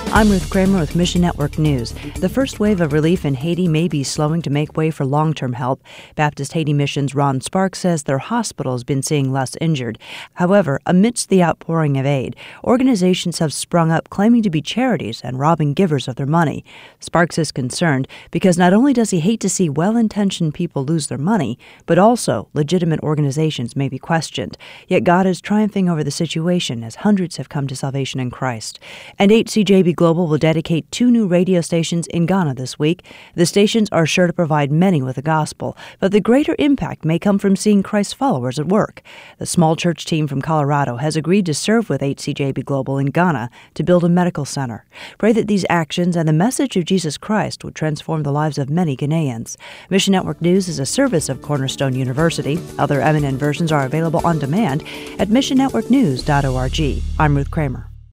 I'm Ruth Kramer with Mission Network News. The first wave of relief in Haiti may be slowing to make way for long-term help. Baptist Haiti Mission's Ron Sparks says their hospital has been seeing less injured. However, amidst the outpouring of aid, organizations have sprung up claiming to be charities and robbing givers of their money. Sparks is concerned because not only does he hate to see well-intentioned people lose their money, but also legitimate organizations may be questioned. Yet God is triumphing over the situation as hundreds have come to salvation in Christ. And HCJB Global will dedicate 2 new radio stations in Ghana this week. The stations are sure to provide many with the gospel, but the greater impact may come from seeing Christ's followers at work. The small church team from Colorado has agreed to serve with HCJB Global in Ghana to build a medical center. Pray that these actions and the message of Jesus Christ would transform the lives of many Ghanaians. Mission Network News is a service of Cornerstone University. Other M&N versions are available on demand at missionnetworknews.org. I'm Ruth Kramer.